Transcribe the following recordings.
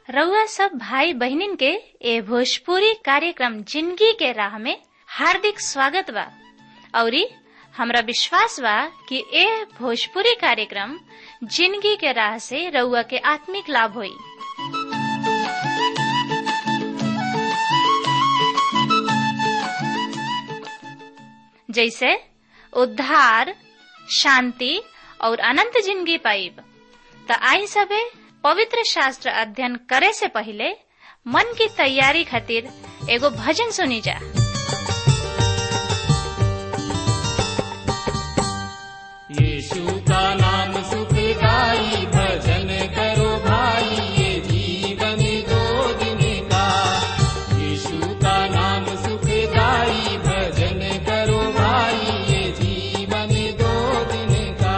रउआ सब भाई बहनिन के ए भोजपुरी कार्यक्रम जिंदगी के राह में हार्दिक स्वागत बा। औरी हमरा विश्वास बा कि ए भोजपुरी कार्यक्रम जिंदगी के राह से रउआ के आत्मिक लाभ होई। जैसे उद्धार, शांति और अनंत जिंदगी पाइब। त आई सबे पवित्र शास्त्र अध्ययन करे से पहले मन की तैयारी खातिर एगो भजन सुनी जा। यीशु का नाम सुखदाई, भजन करो भाई, ये जीवन दो दिन का। यीशु का नाम सुखदाई, भजन करो भाई, ये जीवन दो दिन का।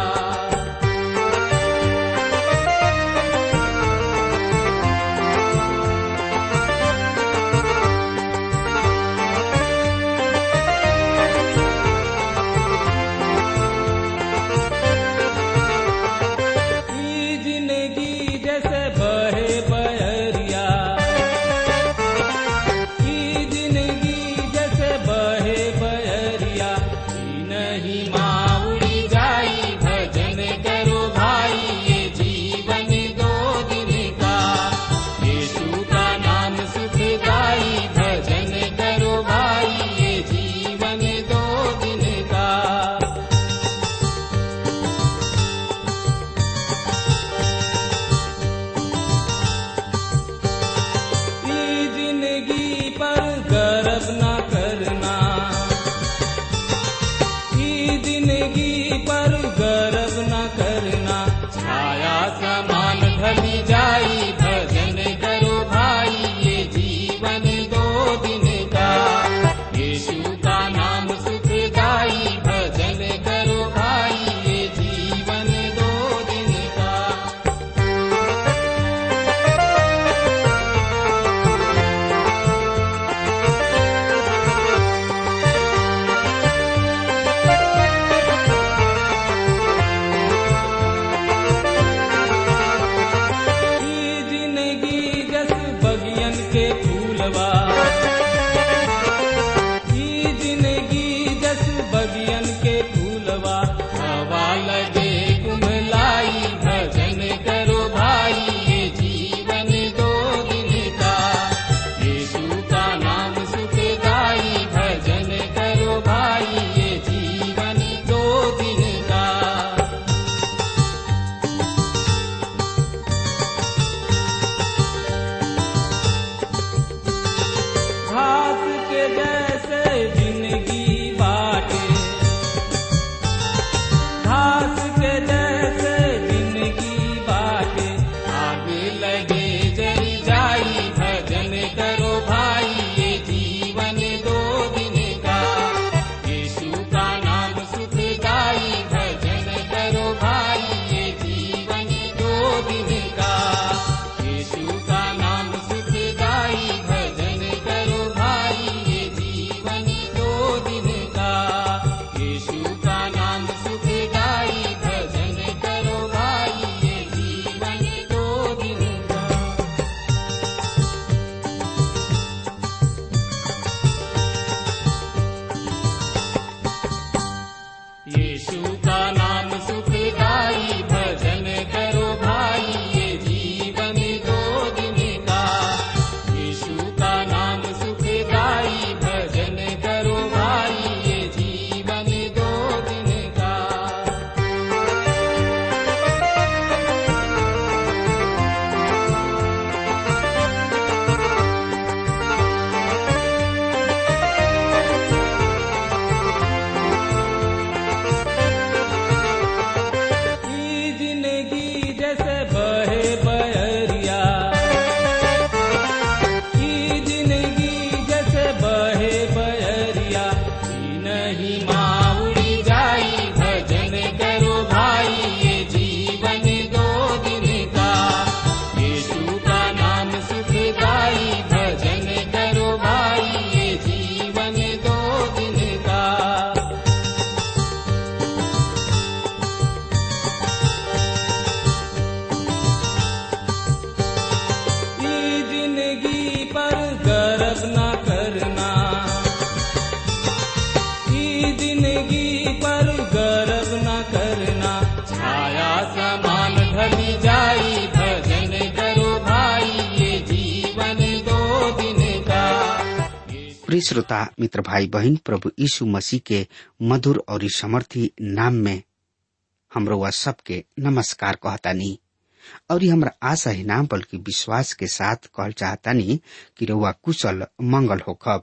प्रिय श्रोता मित्र भाई बहन, प्रभु यीशु मसीह के मधुर और समर्थी नाम में हमरो वह सबके नमस्कार कहतानी। और हमरा आशा ही नाम बल्कि विश्वास के साथ कहल चाहतानी कि रउआ कुशल मंगल होखब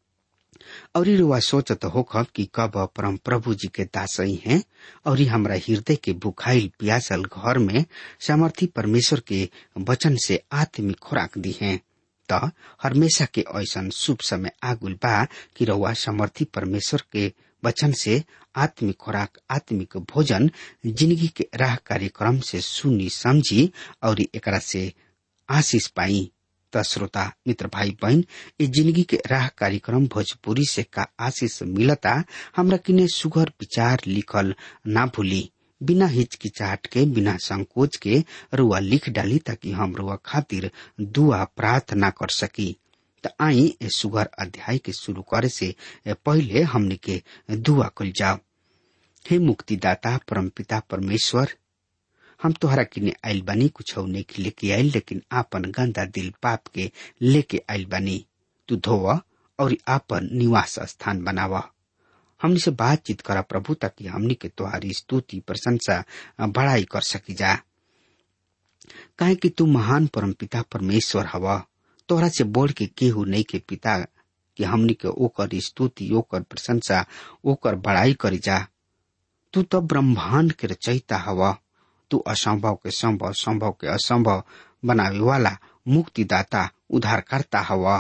और रउआ सोचत होखब कि कब परम प्रभु जी के दासई हैं और हमरा हृदय के बुखाइल प्यासल घर में सामर्थी परमेश्वर के वचन से आत्मिक खुराक दी हैं। त हमेशा के ऐसन शुभ समय आगुल बा कि रउआ समर्थी परमेश्वर के वचन से आत्मिक खुराक, आत्मिक भोजन जिंदगी के राह कार्यक्रम से सुनी समझी और एकरा से आशीष पाई। त श्रोता मित्र भाई बहन, ये जिंदगी के राह कार्यक्रम भोजपुरी से का आशीष मिलता हमरा किने सुगर विचार लिखल ना भूली, बिना हिचकिचाहट के, बिना संकोच के रुआ लिख डाली ताकि हम रुआ खातिर दुआ प्रार्थना कर सकी। त आई ए सुगर अध्याय के शुरू करे से पहले हमने के दुआ कल जाओ। हे मुक्तिदाता परमपिता परमेश्वर, हम तोहरा किने आइल बानी, कुछ नहीं लेके आइल, लेकिन आपन गंदा दिल पाप के लेके आइल बानी। तू धोवा और आपन निवास स्थान बनावा। हमनी से बातचीत करा प्रभु, ताकि हमनी के तोहारी स्तुति प्रशंसा बड़ाई कर सकी जा। काहे कि तू महान परमपिता परमेश्वर हवा। तोहरा से बढ़ के केहू नहीं के पिता कि हमनी के ओकर स्तुति, ओकर प्रशंसा, ओकर बड़ाई करी जा। तू तो ब्रह्मांड के रचयिता हवा। तू असंभव के संभव, संभव के असंभव बनावे वाला मुक्तिदाता, उद्धारकर्ता हवा।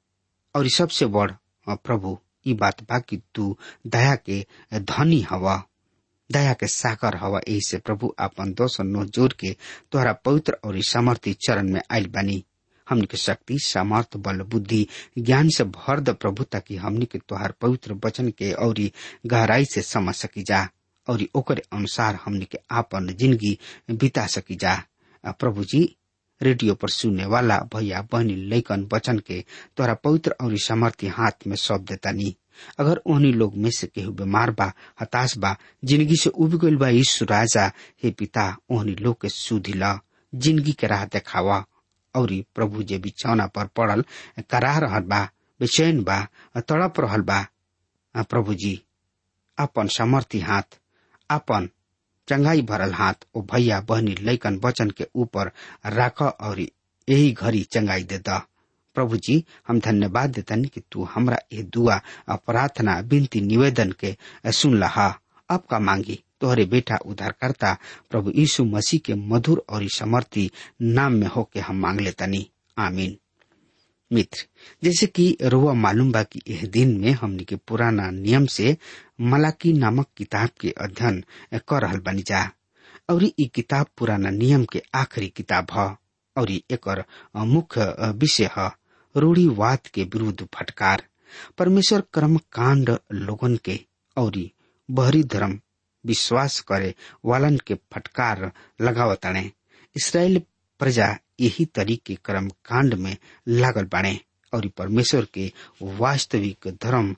और सबसे बड़ प्रभु ई बात बा कि तू दया के धनी हवा, दया के सागर हवा। यही से प्रभु आपन दोष नो जोर के तोहरा पवित्र और सामर्थी चरण में आइल बानी। हमनी के शक्ति, सामर्थ, बल, बुद्धि, ज्ञान से भर द प्रभु, ताकि हमनी के तोहार पवित्र वचन के और गहराई से समझ सकी जा और ओकर अनुसार हमनी के आपन जिंदगी बिता सकी जा। प्रभु जी, रेडियो पर सुनने वाला भैया बहनी लैकन वचन के तोहरा पवित्र और सामर्थी हाथ में सौंप देता नी। अगर उन्हीं लोग में से केहू बीमार बा, हताश बा, जिंदगी से उब गइल बा, यीशु राजा हे पिता, उन्हीं लोग के सुधि ला, जिंदगी के राह देखावा। और प्रभु जे बिछौना पर पड़ल कराह रहल बा, बेचैन बा, तड़प रहल बा, प्रभु जी अपन सामर्थी हाथ, अपन चंगाई भरल हाथ ओ भैया बहनी लैकन वचन के ऊपर राख और यही घड़ी चंगाई दे दा। प्रभु जी, हम धन्यवाद देतनी कि तू हमरा ये दुआ, प्रार्थना, विनती, निवेदन के सुन लहा। अब का मांगी तोहरे बेटा उद्धारकर्ता प्रभु यीशु मसीह के मधुर और समर्थी नाम में होके हम मांग लेतनी, आमीन। मित्र, जैसे कि रुआ मालूम बा कि यह दिन में हमनी के पुराना नियम से मलाकी नामक किताब के अध्ययन कर रहल बनी जा। और ये किताब पुराना नियम के आखिरी किताब है और एकर मुख्य विषय है रूढ़िवाद के विरुद्ध फटकार। परमेश्वर कर्म कांड लोगन के और बहरी धर्म विश्वास करे वालन के फटकार लगावताने। इसराइल प्रजा यही तरीके कर्म कांड में लागल बाणे और परमेश्वर के वास्तविक धर्म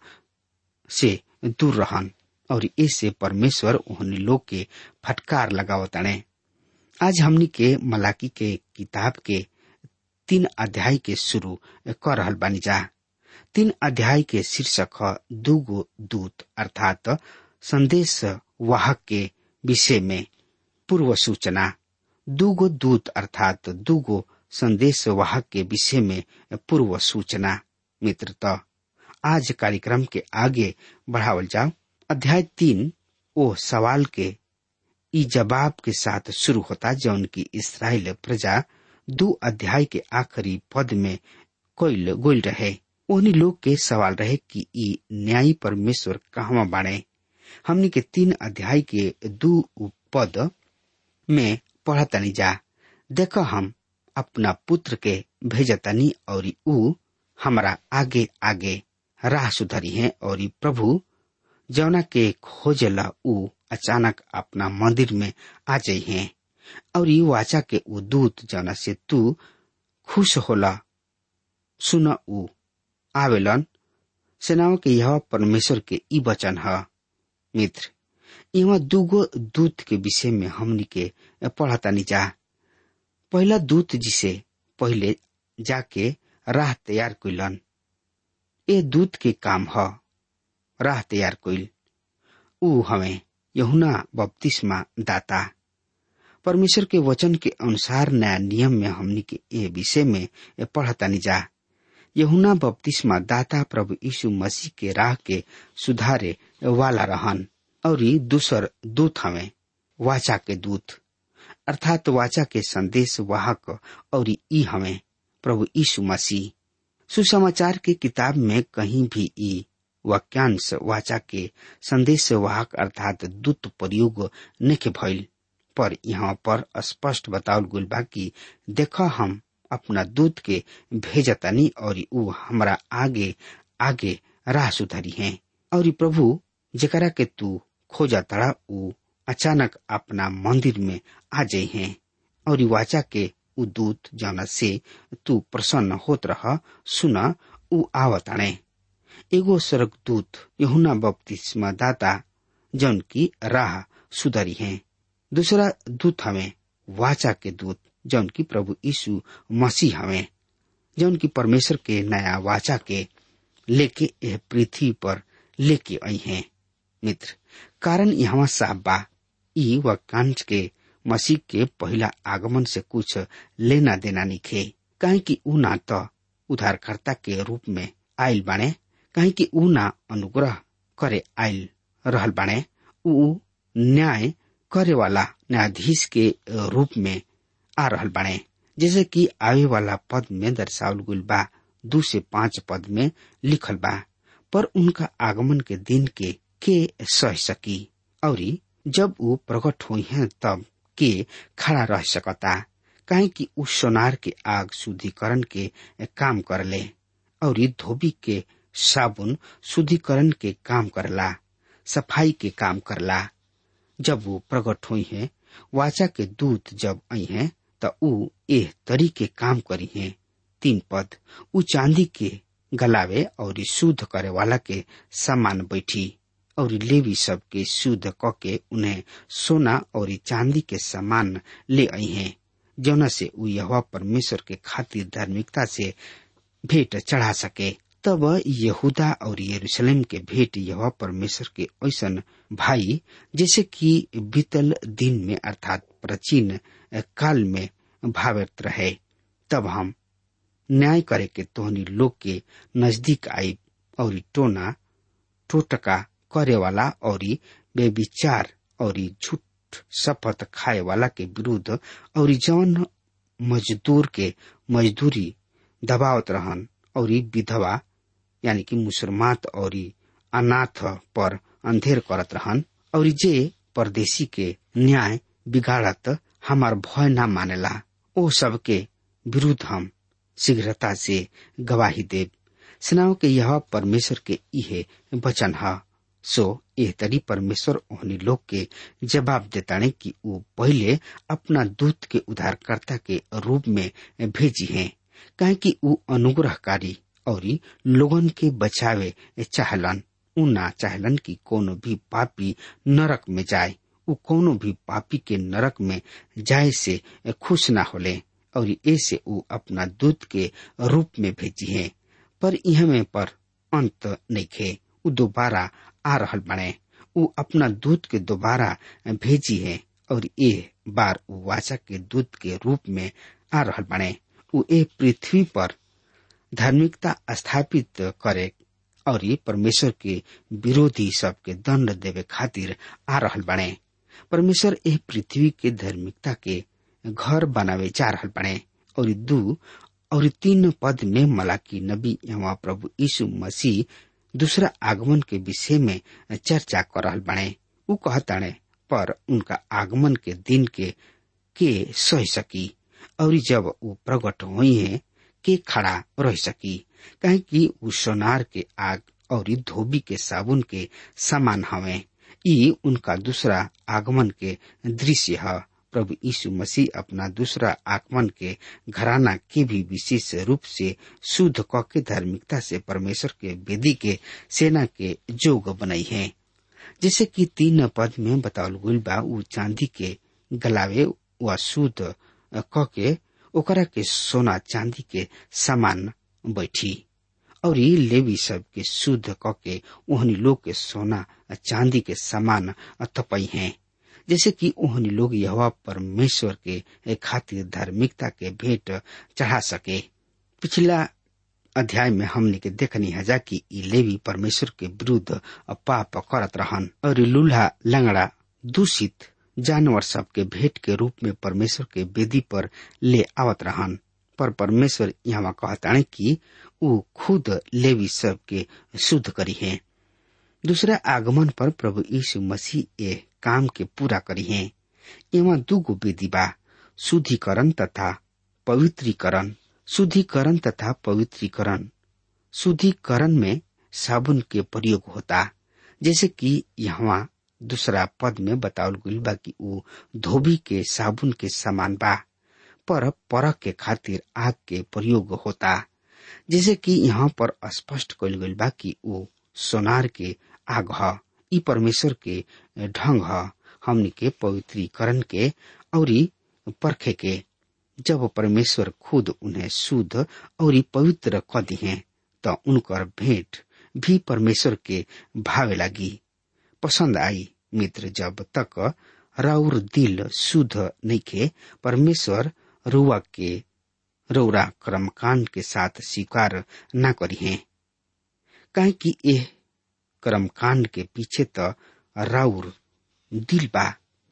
से दूर रहन और इससे परमेश्वर उन्हीं लोग के फटकार लगावताने। आज हमनी के मलाकी के किताब के 3 अध्याय के शुरू कर रहल बानी जा। 3 अध्याय के शीर्षक है दूगो दूत, अर्थात संदेश वाहक के विषय में पूर्व सूचना। दूगो दूत अर्थात दूगो संदेश वाहक के विषय में पूर्व सूचना। मित्रता, आज कार्यक्रम के आगे बढ़ावल जाओ। अध्याय 3 ओ सवाल के ई जवाब के साथ शुरू होता जौन की इस्राएल प्रजा 2 अध्याय के आखिरी पद में कोइल गोल रहे। उन्हीं लोग के सवाल रहे कि ई न्यायी परमेश्वर कहवा बाणे। हमनी के 3 अध्याय के 2 पद में पढ़तनी जा। देखो, हम अपना पुत्र के भेजतनी और ऊ हमारा आगे आगे राह सुधरी है और प्रभु जौना के खोजला ऊ अचानक अपना मंदिर में आ जाई है और ये वाचा के ऊ दूत जौना से तू खुश होला सुन ऊ आवेलन। सेनाओं के यह परमेश्वर के ई वचन है। मित्र, यहाँ दूगो दूत के विषय में हमनी के पढ़तानी जा। पहला दूत जिसे पहले जाके राह तैयार कइलन, ए दूत के काम ह राह तैयार कइल। ऊ हमें यूहन्ना बपतिस्मा दाता। परमेश्वर के वचन के अनुसार नया नियम में हमनी के ए विषय में पढ़तानी जा। यूहन्ना बपतिस्मा दाता प्रभु यीशु मसीह के राह के सुधारे वाला रहन। और दूसर दूत हमें वाचा के दूत अर्थात वाचा के संदेश वाहक। और ई हमें प्रभु यीशु मसीह। सुसमाचार के किताब में कहीं भी ई वाक्यांश वाचा के संदेश वाहक अर्थात दूत प्रयोग नहीं भइल, पर यहाँ पर स्पष्ट बतावल गइल बा कि देखा हम अपना दूत के भेजतानी और ऊ हमरा आगे आगे राह सुधारी है। और प्रभु जेकरा के तू खोजा तड़ा ऊ अचानक अपना मंदिर में आ जाये हैं। और वाचा के ऊ दूत जौना से तू प्रसन्न होत रह सुना ऊ आवताणे। एगो स्वर्गदूत यूहन्ना बपतिस्मा दाता जौन की राह सुधारी है। दूसरा दूत हमें वाचा के दूत जौन की प्रभु यीशु मसीह हमें, जौन की परमेश्वर के नया वाचा के लेके यह पृथ्वी पर लेके आई हैं। मित्र, कारण यहाँ साफ बा, ई वाक्यांश के मसीह के पहला आगमन से कुछ लेना देना निखे। काहे कि ऊ ना तो उद्धारकर्ता के रूप में आयल बाणे, काहे कि ऊ ना अनुग्रह करे आयल रहल बाणे, ऊ न्याय करे वाला न्यायाधीश के रूप में आ रहल बाणे। जैसे कि आवे वाला पद में दर्शावल गइल बा 2 से 5 पद में लिखल बा। पर उनका आगमन के दिन के सह सकी और जब वो प्रकट हुई हैं तब के खड़ा रह सकता। काहे कि उस सोनार के आग शुद्धिकरण के काम करले और धोबी के साबुन शुद्धिकरण के काम करला, सफाई के काम करला। जब वो प्रकट हुई हैं वाचा के दूत जब आई हैं त ऊ एह तरी के काम करी हैं। 3 पद, ऊ चांदी के गलावे और शुद्ध करे वाला के समान बैठी और लेवी सब के शुद्ध क के उन्हें सोना और चांदी के समान ले आई हैं, जौना से ऊ यहोवा परमेश्वर के खातिर धार्मिकता से भेंट चढ़ा सके। तब यहूदा और यरूशलेम के भेंट यहोवा परमेश्वर के ऐसन भाई जैसे कि बीतल दिन में अर्थात प्राचीन काल में भावित रहे। तब हम न्याय करे के तोहनी लोग के नजदीक आई और टोना टोटका करे वाला और बेविचार और झूठ शपथ खाए वाला के विरुद्ध और जौन मजदूर के मजदूरी दबावत रहन और विधवा यानी कि मुसलमात और अनाथ पर अंधेर करत रहन और जे परदेशी के न्याय बिगाड़त हमार भय न मानेला, ओ सबके विरुद्ध हम शीघ्रता से गवाही देव। सेनाओं के यह परमेश्वर के इहे वचन है। सो एह तरी परमेश्वर ओहनी लोग के जवाब देताने कि वो पहले अपना दूत के उद्धारकर्ता के रूप में भेजी हैं, काहे कि वो अनुग्रहकारी और लोगन के बचावे चाहलन। ऊ ना चाहलन कि कोनो भी पापी नरक में जाए। ऊ कोनो भी पापी के नरक में जाए से खुश ना होले और ऐसे ऊ अपना दूत के रूप में भेजी है। पर यह में पर अंत नहीं खे, ऊ दोबारा आ रहल बने। ऊ अपना दूत के दोबारा भेजी है और ये बार ऊ वाचा के दूत के रूप में आ रहल बने। ऊ ए पृथ्वी पर धार्मिकता स्थापित करे और ये परमेश्वर के विरोधी सबके दंड देवे खातिर आ रहल बने। परमेश्वर ए पृथ्वी के धार्मिकता के घर बनावे जा रहल बने। और 2 और 3 पद में मलाकी नबी एवं प्रभु यीशु मसीह दूसरा आगमन के विषय में चर्चा कर रहल बने। ऊ कहताने पर उनका आगमन के दिन के सह सकी और जब वो प्रकट हुई है के खड़ा रह सकी, कहे कि ऊ सोनार के आग और धोबी के साबुन के समान हवे। ये उनका दूसरा आगमन के दृश्य है। प्रभु यीशु मसीह अपना दूसरा आगमन के घराना के भी विशेष रूप से शुद्ध क के धार्मिकता से परमेश्वर के वेदी के सेना के जोग बनाई है। जैसे कि 3 पद में बतावल गइल बा, ऊ चांदी के गलावे व शुद्ध क के ओकरा के सोना चांदी के समान बैठी और ये लेवी सब के शुद्ध कके ओहनी लोग के सोना चांदी के समान तपई हैं, जैसे कि ओहनी लोग यहोवा परमेश्वर के खातिर धार्मिकता के भेंट चढ़ा सके। पिछला अध्याय में हमने के देखनी हजा कि ई लेवी परमेश्वर के विरुद्ध पाप करत रहन और लूल्हा लंगड़ा दूषित जानवर सब के भेंट के रूप में परमेश्वर के वेदी पर ले आवत रहन। पर परमेश्वर यहाँ कहताने कि ऊ खुद लेवी सब के शुद्ध करी है। दूसरा आगमन पर प्रभु यीशु मसीह ये काम के पूरा करी है। एवं दूगो विधि बा, शुद्धिकरण तथा पवित्रीकरण। शुद्धिकरण तथा पवित्रीकरण। शुद्धिकरण में साबुन के प्रयोग होता, जैसे कि यहाँ दूसरा पद में बतावल गइल बा कि ऊ धोबी के साबुन के समान बा, पर परख के खातिर आग के प्रयोग होता, जैसे कि यहाँ पर स्पष्ट कइल गइल बा कि ऊ सोनार के आग ह। ई परमेश्वर के ढंग ह हमनी के पवित्रीकरण के और परखे के। जब परमेश्वर खुद उन्हें शुद्ध और पवित्र क दिए तो उनकर भेंट भी परमेश्वर के भावे लगी, पसंद आई। मित्र, जब तक राउर दिल शुद्ध नइखे, परमेश्वर रुआ के रौरा कर्मकांड के साथ स्वीकार न करी है, काहे कि यह कर्मकांड के पीछे तो राउर दिल बा,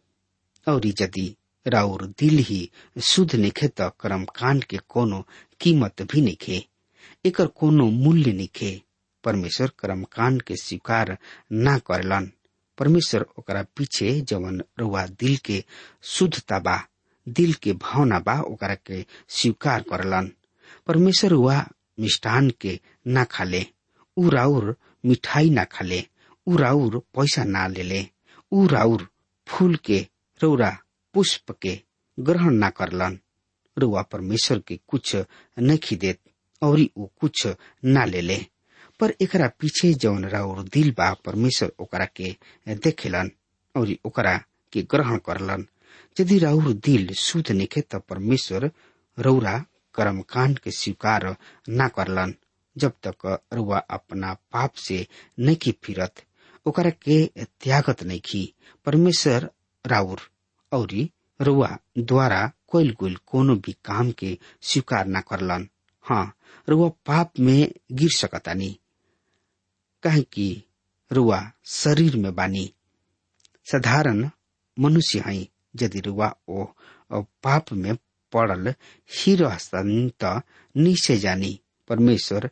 और यदि राउर दिल ही शुद्ध नइखे तो कर्मकांड के कोनो कीमत भी नइखे, एकर कोनो मूल्य नइखे। परमेश्वर कर्मकांड के स्वीकार न करलन। परमेश्वर ओकरा पीछे जवन रुआ दिल के शुद्धता बा, दिल के भावना बा, ओकरा के स्वीकार करलन। परमेश्वर रुआ मिष्ठान के ना खाले, ऊ राउर मिठाई ना खाले, ऊ राउर पैसा ना लेले, ऊ राउर फूल के रौरा पुष्प के ग्रहण ना करलन। रुआ परमेश्वर के कुछ नहीं देत और ऊ कुछ ना लेले, पर एकरा पीछे जौन राउर दिल बा, परमेश्वर ओकरा के देखेलन और ओकरा के ग्रहण करलन। यदि राउर दिल शुद्ध निखे तो परमेश्वर रौरा कर्मकांड के स्वीकार ना करलन। जब तक रुआ अपना पाप से नहीं फिरत, ओकरा के त्यागत नहीं, परमेश्वर राउर और रुआ द्वारा कोइल गुल कोनो भी काम के स्वीकार ना करलन। हाँ, रुआ पाप में गिर सकतानी, काहे कि रुआ शरीर में बानी, साधारण मनुष्य हई। यदि रुआ ओ पाप में पड़ल ही रहतन त निश्चय जानी परमेश्वर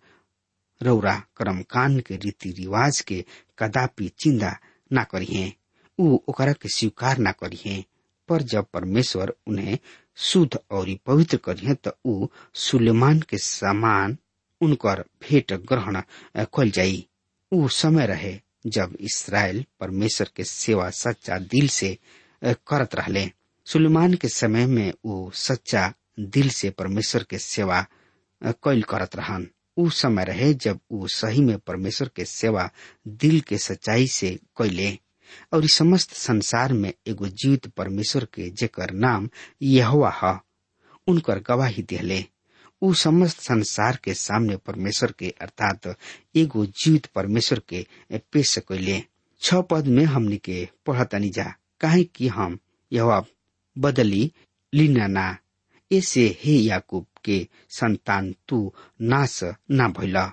रौरा कर्मकांड के रीति रिवाज के कदापि चिंता ना करी है, ऊ ओकरा के स्वीकार ना करी है। पर जब परमेश्वर उन्हें शुद्ध और पवित्र करी है तो ऊ सुलेमान के समान उनकर भेंट ग्रहण कल जाई। ऊ समय रहे जब इस्राएल परमेश्वर के सेवा सच्चा दिल से करत रहले। सुलेमान के समय में ऊ सच्चा दिल से परमेश्वर के सेवा कैल करत रहन। ऊ समय रहे जब ऊ सही में परमेश्वर के सेवा दिल के सच्चाई से कैले और इस समस्त संसार में एगो जीवित परमेश्वर के जेकर नाम यहोवा ह उनकर गवाही दिले। ऊ समस्त संसार के सामने परमेश्वर के अर्थात एगो जीवित परमेश्वर के पेश कैले। 6 पद में हमनी के पढ़तनी जा, काहे कि हम यहोवा बदली लीना ना, ऐसे हे याकूब के संतान तू नाश ना भइला।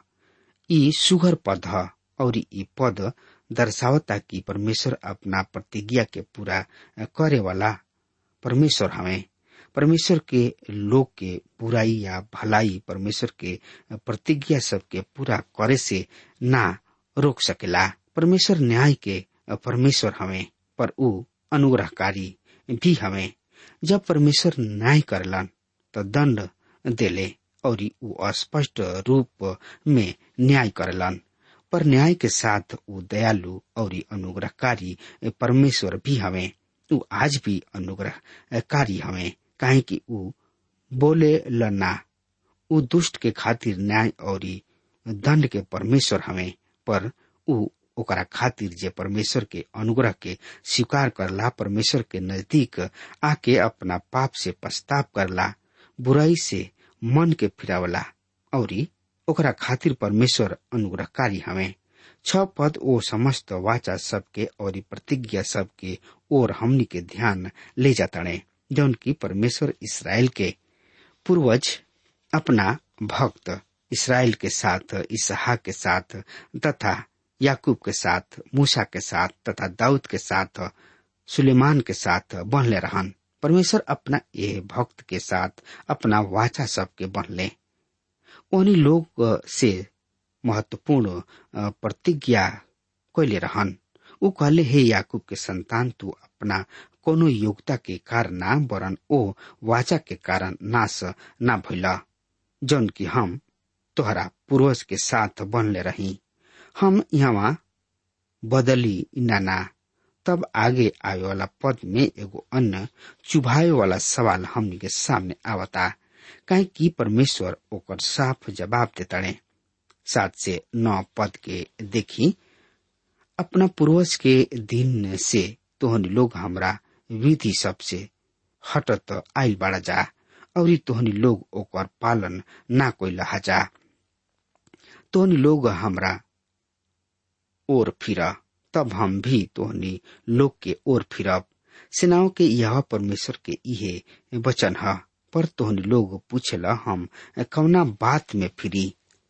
ई सुघर पद ह और ई पद दर्शावता कि परमेश्वर अपना प्रतिज्ञा के पूरा करे वाला परमेश्वर हमें। परमेश्वर के लोग के बुराई या भलाई परमेश्वर के प्रतिज्ञा सब के पूरा करे से ना रोक सकेला। परमेश्वर न्याय के परमेश्वर हमें, पर ऊ अनुग्रहकारी भी हमें। जब परमेश्वर न्याय करलन तो दंड देले और ऊ अस्पष्ट रूप में न्याय करलन, पर न्याय के साथ ऊ दयालु और अनुग्रहकारी परमेश्वर भी हमें। ऊ आज भी अनुग्रहकारी हमें, काहे कि ऊ बोले लना, ऊ दुष्ट के खातिर न्याय और दंड के परमेश्वर हमें, पर ऊ ओकरा खातिर जे परमेश्वर के अनुग्रह के स्वीकार करला, परमेश्वर के नजदीक आके अपना पाप से पछताव करला, बुराई से मन के फिरावला और ओकरा खातिर परमेश्वर अनुग्रहकारी हमें। 6 पद ओ समस्त वाचा सबके और प्रतिज्ञा सबके और हमनी के ध्यान ले जाताड़े, जौन की परमेश्वर इसराइल के पूर्वज अपना भक्त इसराइल के साथ, इसहाक के साथ तथा याकूब के साथ, मूसा के साथ तथा दाऊद के साथ, सुलेमान के साथ बनले रहन। परमेश्वर अपना ये भक्त के साथ अपना वाचा सबके बनले। उन्हीं लोग से महत्वपूर्ण प्रतिज्ञा कोयले रहन। उ कहले, हे याकूब के संतान, तू अपना कोनो योग्यता के कारण ना वरन ओ वाचा के कारण नाश ना भइला, जौन की हम तोहरा पूर्वज के साथ बनले रही। हम यहाँ बदली नाना। तब आगे आवे वाला पद में एगो अन्य चुभाए वाला सवाल हमनी के सामने आवता, काहे कि परमेश्वर ओकर साफ जवाब देताड़े। 7 से 9 पद के देखी, अपना पूर्वज के दिन से तोहनी लोग हमरा विधि सबसे हटत आइल बाड़ा जा, और तोहनी लोग ओकर पालन ना कोइला जा। तोहनी लोग हमरा ओर फिरा, तब हम भी तोहनी लोग के ओर फिरब। सेनाओं के यह परमेश्वर के इहे वचन है। पर तोहनी लोग पूछेला, हम कौना बात में फिरी?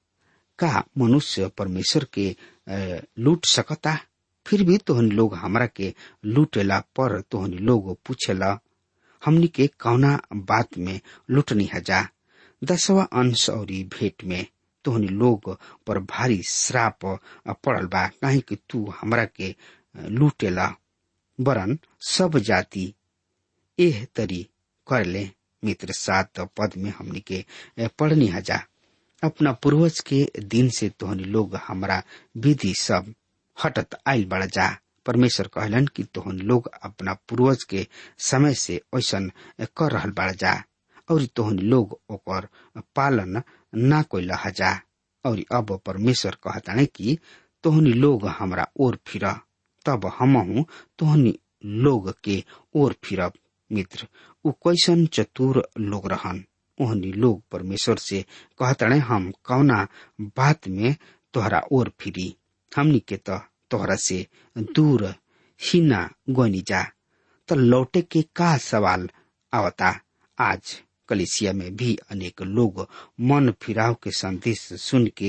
का मनुष्य परमेश्वर के लूट सकता? फिर भी तोहनी लोग हमरा के लूटेला। पर तोहनी लोग पूछेला, हमनी के कौना बात में लूटनी हजा? 10वां अंश और भेंट में तोहनी लोग पर भारी श्राप पड़ल बा, काहे कि तू हमरा के लूटेला। वरन सब जाति एह तरी कर ले। मित्र 7 पद में हमनी के पढ़नी हजा, अपना पूर्वज के दिन से तोहनी लोग हमरा विधि सब हटत आइल बढ़ जा। परमेश्वर कहलन कि तोहनी लोग अपना पूर्वज के समय से ऐसन कर रहल बढ़ जा, और तोहनी लोग ओकर पालन ना कोइला हजा। और अब परमेश्वर कहताने कि तोहनी लोग हमरा ओर फिरा, तब हमहू तोहनी लोग के ओर फिरब। मित्र, उ कैसन चतुर लोग रहन। ओहनी लोग परमेश्वर से कहताने, हम कौना बात में तोहरा ओर फिरी? हमनी के तोहरा से दूर ही ना गोनी जा। तो लौटे के का सवाल आवता? आज कलीसिया में भी अनेक लोग मन फिराव के संदेश सुन के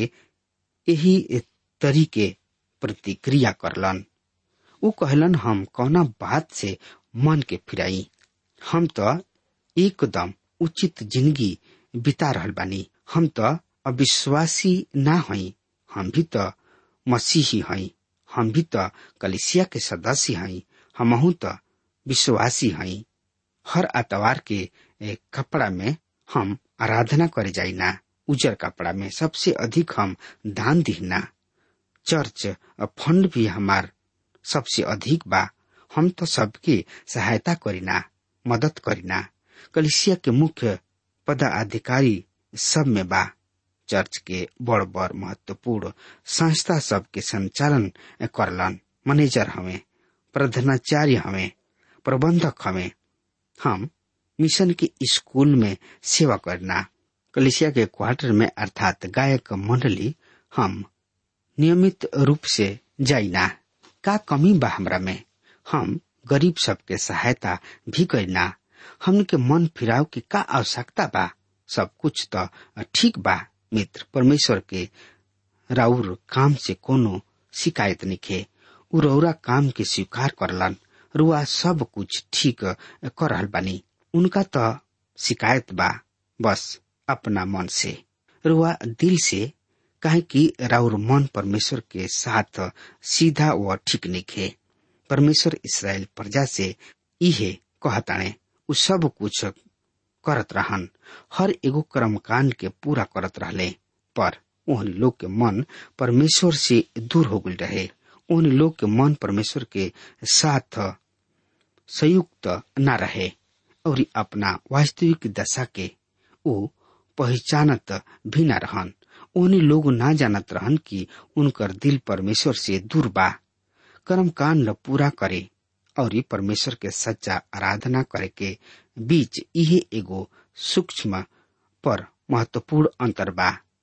यही तरीके प्रतिक्रिया करलन। उ कहलन, हम कौना बात से मन के फिराई? हम तो एकदम उचित जिंदगी बिता रहल बानी। हम तो अविश्वासी ना हई, हम भी तो मसीही हई। हम भी तो कलीसिया के सदस्य हई। हमहू तो विश्वासी हई। हर आतवार के कपड़ा में हम आराधना करे जाइना। उजर कपड़ा में सबसे अधिक हम दान दीना। चर्च फंड भी हमार सबसे अधिक बा। हम तो सबके सहायता करीना, मदद करीना। कलीसिया के मुख्य पदाधिकारी सब में बा। चर्च के बड़ बड़ महत्वपूर्ण संस्था सब के संचालन करलन। मैनेजर हमें, प्रधानाचार्य हमें, प्रबंधक हमें। हम मिशन के स्कूल में सेवा करना। कलीसिया के क्वार्टर में अर्थात गायक मंडली हम नियमित रूप से जाइना। का कमी बा हमरा में? हम गरीब सबके सहायता भी करना। हमन के मन फिराव की का आवश्यकता बा? सब कुछ तो ठीक बा। मित्र, परमेश्वर के राउर काम से कोनो शिकायत निखे। उ रौरा काम के स्वीकार करलन। रुआ सब कुछ ठीक कर रहल बानी। उनका तो शिकायत बा बस अपना मन से, रुआ दिल से, काहे कि राउर मन परमेश्वर के साथ सीधा व ठीक निखे। परमेश्वर इस्राएल प्रजा से इहे कहताणे, उ सब कुछ करत रहन, हर एगो कर्मकांड के पूरा करत रहले। पर उन लोग के मन परमेश्वर से दूर हो गई रहे। उन लोग के मन परमेश्वर के साथ संयुक्त न रहे और अपना वास्तविक दशा के वो पहचानत भी न रहन। उन लोग ना जानत रहन कि उनकर दिल परमेश्वर से दूर बा। कर्मकांड पूरा करे और परमेश्वर के सच्चा आराधना करे के बीच यह एगो सूक्ष्म पर महत्वपूर्ण अंतर बा।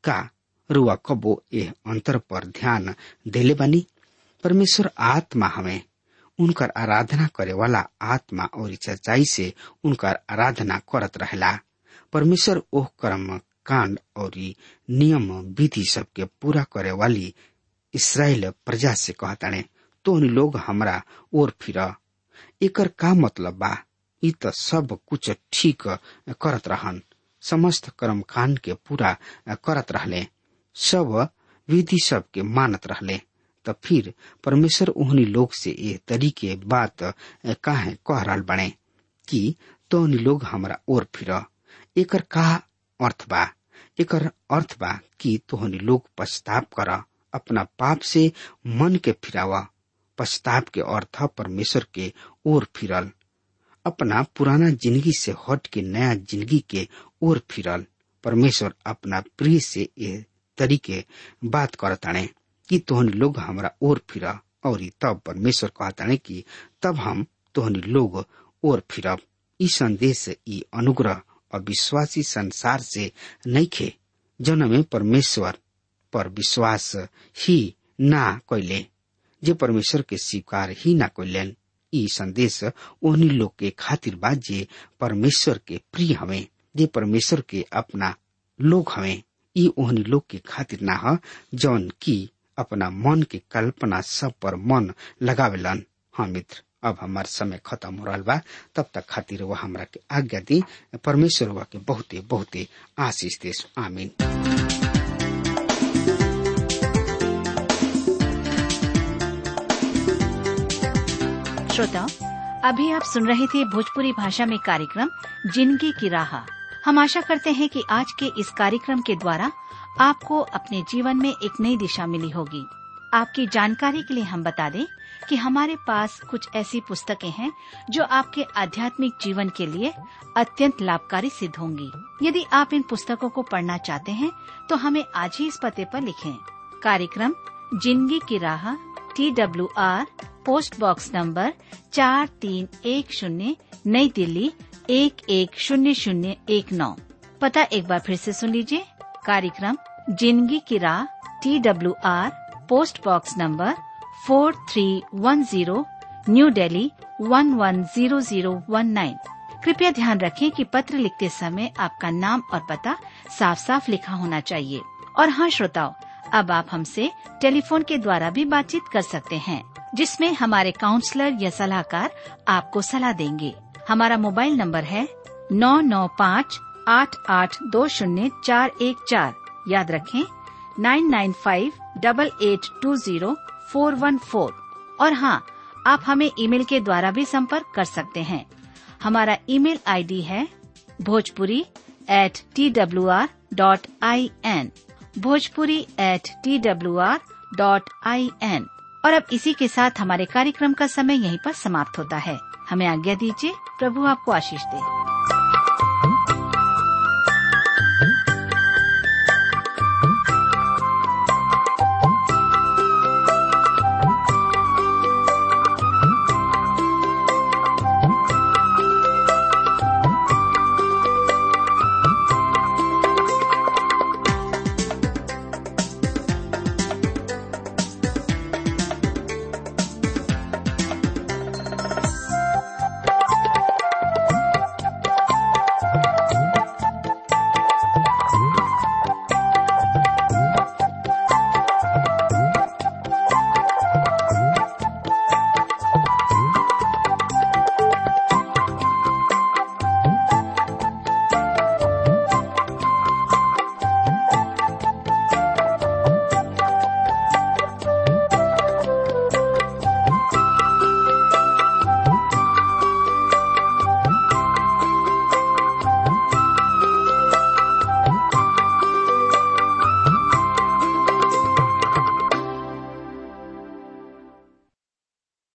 का रुआ कबो एह अंतर पर ध्यान देले बानी? परमेश्वर आत्मा हमें उनकर आराधना करे वाला आत्मा और सच्चाई से उनकर आराधना करत रहेला। परमेश्वर ओह कर्म कांड और नियम विधि सबके पूरा करे वाली इस्राएल प्रजा से कहताने, तो लोग हमरा ओर फिर। एकर का मतलब बा? इ त सब कुछ ठीक करत रहन, समस्त कर्म कांड के पूरा करत रहले, सब विधि सब के मानत रहले, त फिर परमेश्वर उन्हीं लोग से ये तरीके बात काहे कह रहल बने कि तो लोग हमरा ओर फिर। एकर का अर्थ बा? एकर अर्थ बा कि तोहनी लोग पछताप कर, अपना पाप से मन के फिरावा। पछताप के अर्थ परमेश्वर के ओर फिरल, अपना पुराना जिंदगी से हट के नया जिंदगी के ओर फिरल। परमेश्वर अपना प्रिय से ये तरीके बात करताने कि तोहनी लोग हमरा ओर फिर, और तब परमेश्वर कहताने कि तब हम तोहनी लोग ओर फिरब। ई संदेश, ई अनुग्रह अविश्वासी संसार से नहीं खे, जन में परमेश्वर पर विश्वास ही ना कैले, जे परमेश्वर के स्वीकार ही ना कैलेन। ई संदेश उन्हीं लोग के खातिर बा जे परमेश्वर के प्रिय हमें, जे परमेश्वर के अपना लोग हमें। ई उन्हीं लोग के खातिर ना ह जौन की अपना मन के कल्पना सब पर मन लगावेलन। हाँ मित्र, अब हमार समय खत्म हो रहा बा, तब तक खातिर वह हमरा के आज्ञा दी। परमेश्वर वह के बहुते बहुते आशीष देस। आमीन। श्रोताओं, अभी आप सुन रहे थे भोजपुरी भाषा में कार्यक्रम जिंदगी की राह। हम आशा करते हैं कि आज के इस कार्यक्रम के द्वारा आपको अपने जीवन में एक नई दिशा मिली होगी। आपकी जानकारी के लिए हम बता दें कि हमारे पास कुछ ऐसी पुस्तकें हैं जो आपके आध्यात्मिक जीवन के लिए अत्यंत लाभकारी सिद्ध होंगी। यदि आप इन पुस्तकों को पढ़ना चाहते हैं तो हमें आज ही इस पते पर लिखें। कार्यक्रम जिंदगी की राह, TWR, पोस्ट बॉक्स नंबर 4310, नई दिल्ली 110019। पता एक बार फिर से सुन लीजिए। कार्यक्रम जिंदगी की राह, TWR, post box number 4310, new Delhi 110019। कृपया ध्यान रखें कि पत्र लिखते समय आपका नाम और पता साफ साफ लिखा होना चाहिए। और हाँ श्रोताओ, अब आप हमसे टेलीफोन के द्वारा भी बातचीत कर सकते हैं, जिसमें हमारे काउंसलर या सलाहकार आपको सलाह देंगे। हमारा मोबाइल नंबर है 9958820414। याद रखें 9958820414। और हाँ, आप हमें ईमेल के द्वारा भी संपर्क कर सकते हैं। हमारा ईमेल आईडी है bhojpuri@twr.in, bhojpuri@twr.in। और अब इसी के साथ हमारे कार्यक्रम का समय यहीं पर समाप्त होता है। हमें आज्ञा दीजिए। प्रभु आपको आशीष दे।